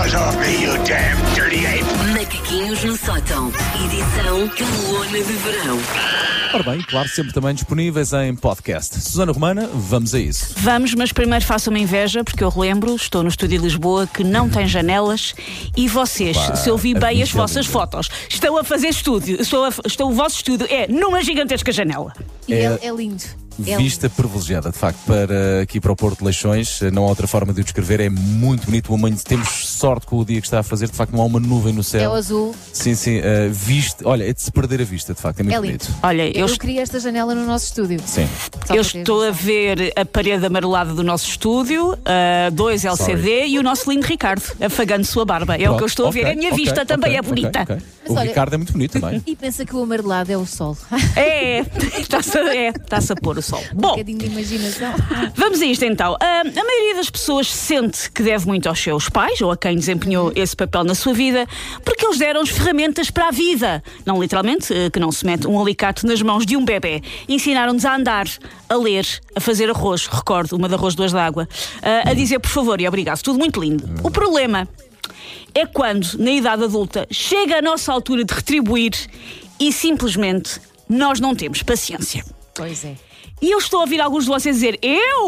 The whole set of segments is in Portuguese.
paws off me, you damn dirty ape! Macaquinhos no sótão. Edição Calona de Verão. Ora bem, claro, sempre também disponíveis em podcast. Susana Romana, vamos a isso. Vamos, mas primeiro faço uma inveja, porque eu relembro, estou no estúdio de Lisboa, que não tem janelas e vocês, se eu vi bem as vossas fotos, estão a fazer estúdio, o vosso estúdio é numa gigantesca janela. E é lindo. Vista privilegiada, de facto, para o Porto de Leixões. Não há outra forma de o descrever. É muito bonito. Temos sorte com o dia que está a fazer. De facto, não há uma nuvem no céu. É o azul. Sim. Olha, é de se perder a vista, de facto. É muito bonito. Olha, eu queria esta janela no nosso estúdio. Sim. Eu estou a ver a parede amarelada do nosso estúdio, 2 LCD e o nosso lindo Ricardo afagando sua barba. É o que eu estou a ver. A minha vista também é bonita. O Ricardo é muito bonito também. E pensa que o amarelado é o sol. Está-se a pôr o sol. Bom, Um bocadinho de imaginação. vamos a isto então. A maioria das pessoas sente que deve muito aos seus pais ou a quem desempenhou esse papel na sua vida, porque eles deram-nos ferramentas para a vida. Não literalmente, que não se mete um alicate nas mãos de um bebê. Ensinaram-nos a andar, a ler, a fazer arroz. Recordo, uma de arroz, 2 de água. A dizer por favor e obrigado. Tudo muito lindo. O problema é quando, na idade adulta, chega a nossa altura de retribuir e simplesmente nós não temos paciência. Pois é. E eu estou a ouvir alguns de vocês dizer: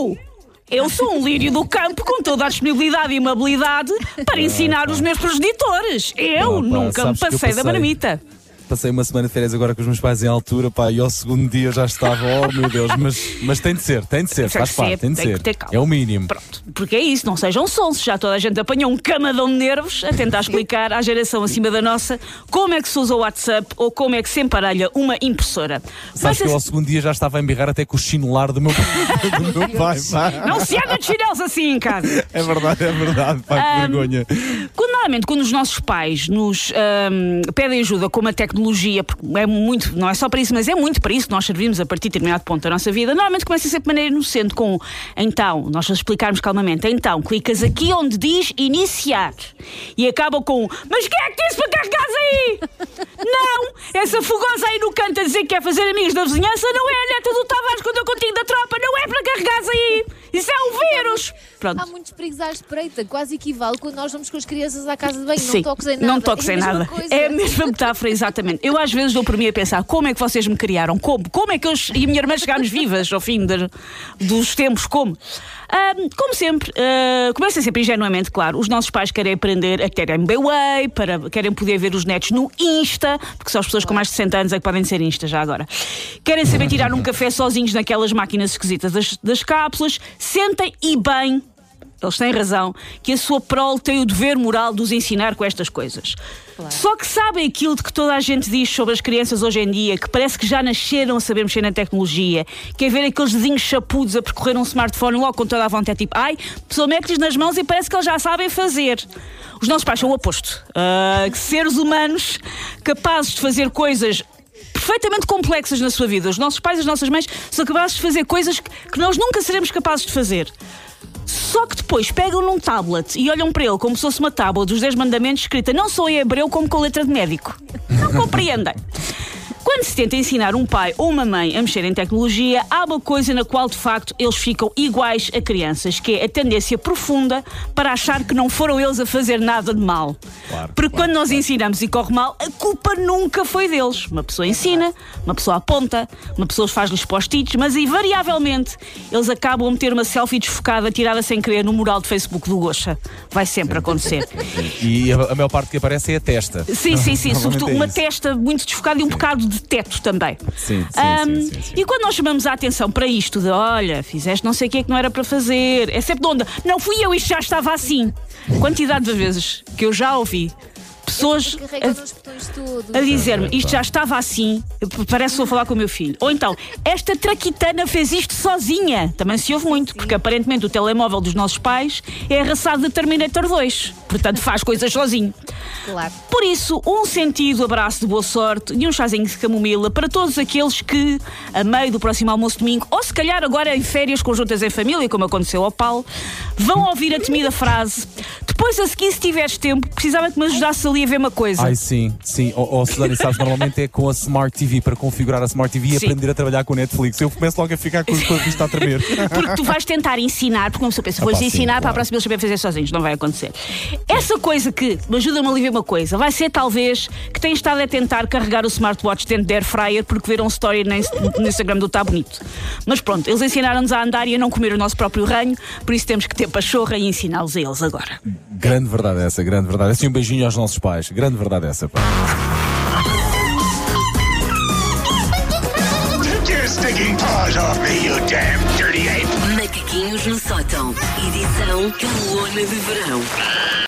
Eu sou um lírio do campo com toda a disponibilidade e amabilidade para ensinar os meus progenitores. Nunca me passei da marmita. Passei uma semana de férias agora com os meus pais em altura, pá, e ao segundo dia já estava, oh meu Deus, mas tem de ser, faz parte, tem de ser. É o mínimo. Pronto, porque é isso, não sejam sonsos. Já toda a gente apanhou um camadão de nervos a tentar explicar à geração acima da nossa como é que se usa o WhatsApp ou como é que se emparelha uma impressora. Sabes que eu ao segundo dia já estava a embirrar até com o chinelar do meu pai. Não se anda de chinelos assim em casa. É verdade, pá, que vergonha. Normalmente, quando os nossos pais nos pedem ajuda com uma tecnologia, porque é muito, não é só para isso, mas é muito para isso que nós servimos a partir de determinado ponto da nossa vida, normalmente começa sempre de maneira inocente com nós explicarmos calmamente, clicas aqui onde diz iniciar e acaba com: mas quem é que disse para carregares aí? Não, essa fogosa aí no canto a dizer que quer fazer amigos da vizinhança não é a neta do Tavares quando eu contigo da tropa, não é para carregares aí, isso é um vírus. Pronto. Há muitos perigos à espreita, quase equivale quando nós vamos com as crianças à casa de banho. Sim, não toques em nada. Não toques em nada. É a mesma metáfora, exatamente. Eu às vezes dou por mim a pensar: como é que vocês me criaram? Como é que eu e a minha irmã chegámos vivas ao fim dos tempos? Como sempre, começa sempre ingenuamente, claro. Os nossos pais querem aprender a terem MBWay, querem poder ver os netos no Insta, porque só as pessoas com mais de 60 anos é que podem ser Insta já agora. Querem saber tirar um café sozinhos naquelas máquinas esquisitas das cápsulas. Sentem e bem, eles têm razão, que a sua prole tem o dever moral de os ensinar com estas coisas. Claro. Só que sabem aquilo de que toda a gente diz sobre as crianças hoje em dia, que parece que já nasceram a saber mexer na tecnologia, que é ver aqueles dedinhos chapudos a percorrer um smartphone logo com toda a vontade, tipo, pessoa mete-lhes nas mãos e parece que eles já sabem fazer. Os nossos pais são o oposto. Seres humanos capazes de fazer coisas perfeitamente complexas na sua vida. Os nossos pais e as nossas mães são capazes de fazer coisas que nós nunca seremos capazes de fazer. Só que depois pegam num tablet e olham para ele como se fosse uma tábua dos 10 mandamentos escrita não só em hebreu como com letra de médico. Não compreendem. Quando se tenta ensinar um pai ou uma mãe a mexer em tecnologia, há uma coisa na qual, de facto, eles ficam iguais a crianças, que é a tendência profunda para achar que não foram eles a fazer nada de mal. Porque quando nós ensinamos e corre mal, a culpa nunca foi deles. Uma pessoa ensina, uma pessoa aponta, uma pessoa faz-lhes post-its, mas invariavelmente eles acabam a meter uma selfie desfocada, tirada sem querer, no mural de Facebook do Gosha. Vai sempre acontecer. E a maior parte que aparece é a testa. Sim. Sobretudo uma testa muito desfocada e um bocado de teto também. Sim. E quando nós chamamos a atenção para isto de olha, fizeste não sei o que é que não era para fazer, é sempre de onda, não fui eu, isto já estava assim. Quantidade de vezes que eu já ouvi pessoas a dizer-me isto já estava assim, parece que vou falar com o meu filho. Ou então, esta traquitana fez isto sozinha. Também se ouve muito, porque aparentemente o telemóvel dos nossos pais é arraçado de Terminator 2. Portanto, faz coisas sozinho. Claro. Por isso, um sentido abraço de boa sorte e um chazinho de camomila para todos aqueles que, a meio do próximo almoço de domingo, ou se calhar agora em férias conjuntas em família, como aconteceu ao Paulo, vão ouvir a temida frase: depois a seguir, se tiveres tempo, precisava que me ajudasses ali a ver uma coisa. Ai, sim. Susana, sabes, normalmente é com a Smart TV, para configurar a Smart TV e Sim. aprender a trabalhar com o Netflix. Eu começo logo a ficar com a vista a tremer. Porque tu vais tentar ensinar, porque uma pessoa pensa, vou-lhes sim, ensinar para claro. a próxima eles saberem fazer sozinhos. Não vai acontecer. Essa coisa que me ajuda-me a ali ver uma coisa vai ser talvez que tens estado a tentar carregar o smartwatch dentro da air fryer porque viram story no Instagram do Tá Bonito. Mas pronto, eles ensinaram-nos a andar e a não comer o nosso próprio ranho, por isso temos que ter pachorra e ensiná-los a eles agora. Grande verdade essa, grande verdade. Assim, um beijinho aos nossos pais. Grande verdade essa, pá. Take your stinking paws off me, you damn dirty ape! Macaquinhos no sótão. Edição Calor de Verão.